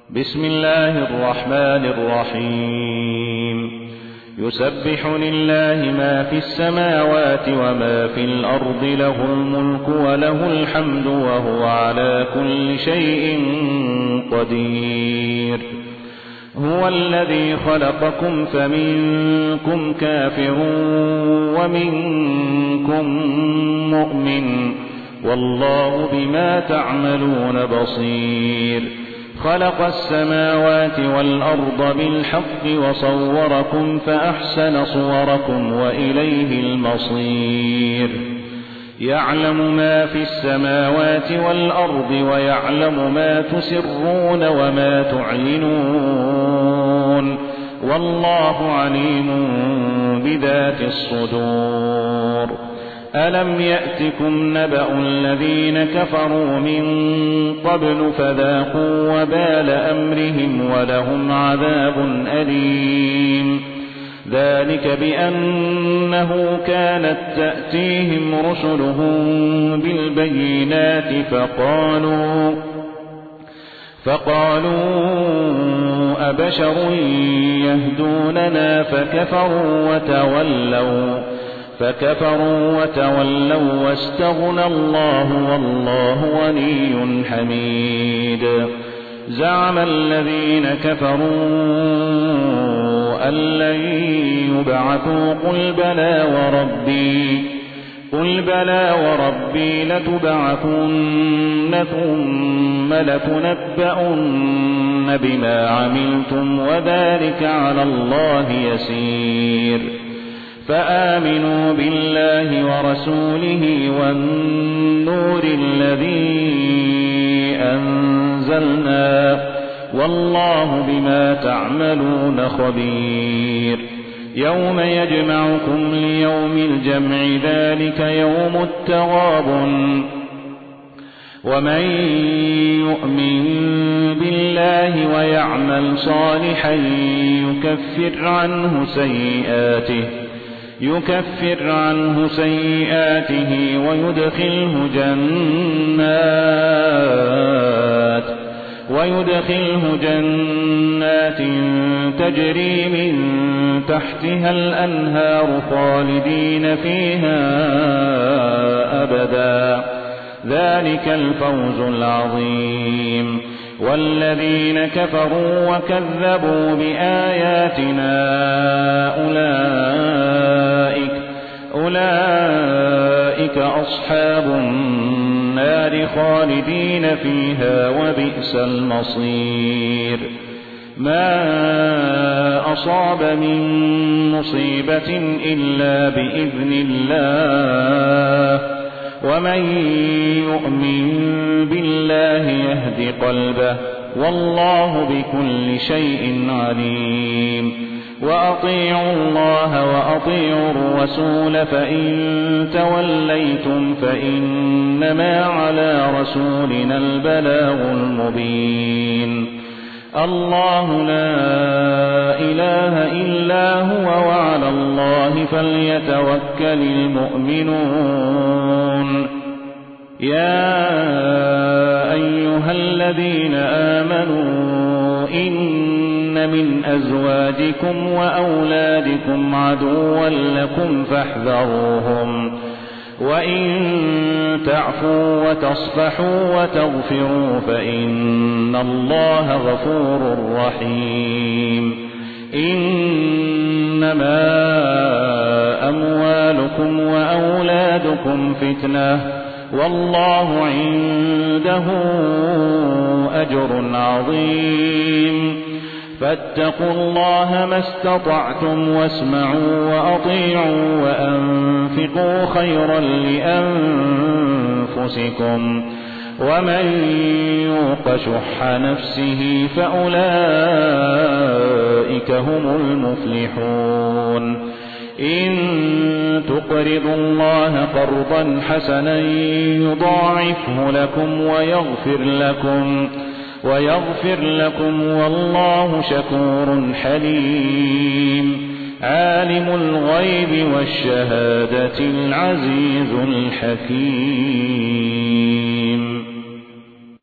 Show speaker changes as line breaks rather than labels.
بسم الله الرحمن الرحيم يسبح لله ما في السماوات وما في الأرض له الملك وله الحمد وهو على كل شيء قدير هو الذي خلقكم فمنكم كافر ومنكم مؤمن والله بما تعملون بصير خلق السماوات والأرض بالحق وصوركم فأحسن صوركم وإليه المصير يعلم ما في السماوات والأرض ويعلم ما تسرون وما تعلنون والله عليم بذات الصدور ألم يأتكم نبأ الذين كفروا من قبل فذاقوا وبال أمرهم ولهم عذاب أليم ذلك بأنه كانت تأتيهم رسلهم بالبينات فقالوا أبشر يهدوننا فكفروا وتولوا واستغنى الله والله غني حميد زعم الذين كفروا أن لن يبعثوا قل بلى وربي لتبعثن ثم لتنبؤن بما عملتم وذلك على الله يسير فآمنوا بالله ورسوله والنور الذي أنزلنا والله بما تعملون خبير يوم يجمعكم ليوم الجمع ذلك يوم التغابن ومن يؤمن بالله ويعمل صالحا يكفر عنه سيئاته ويدخله جنات تجري من تحتها الأنهار خالدين فيها أبدا ذلك الفوز العظيم والذين كفروا وكذبوا بآياتنا أولئك أصحاب النار خالدين فيها وبئس المصير ما أصاب من مصيبة إلا بإذن الله ومن يؤمن بالله يهد قلبه والله بكل شيء عليم وأطيعوا الله وأطيعوا الرسول فإن توليتم فإنما على رسولنا البلاغ المبين الله لا إله إلا هو وعلى الله فليتوكل المؤمنون يا أيها الذين آمنوا إن من أزواجكم وأولادكم عدوا لكم فاحذروهم وإن تعفوا وتصفحوا وتغفروا فإن الله غفور رحيم إنما أموالكم وأولادكم فتنة والله عنده أجر عظيم فاتقوا الله ما استطعتم واسمعوا وأطيعوا وأنفقوا خيرا لأنفسكم ومن يوق شح نفسه فأولئك هم المفلحون إن تقرضوا الله قرضا حسنا يضاعفه لكم ويغفر لكم والله شكور حليم عالم الغيب والشهادة العزيز الحكيم